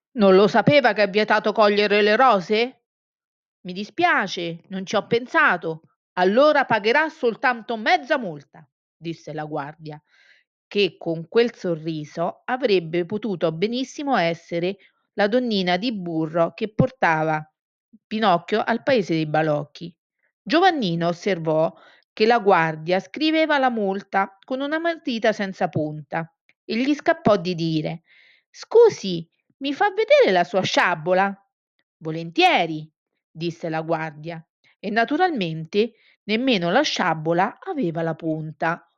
Non lo sapeva che è vietato cogliere le rose? Mi dispiace, non ci ho pensato. Allora pagherà soltanto mezza multa, disse la guardia, che con quel sorriso avrebbe potuto benissimo essere la donnina di burro che portava Pinocchio al paese dei balocchi. Giovannino osservò che la guardia scriveva la multa con una matita senza punta e gli scappò di dire: Scusi, mi fa vedere la sua sciabola? Volentieri, disse la guardia, e naturalmente nemmeno la sciabola aveva la punta.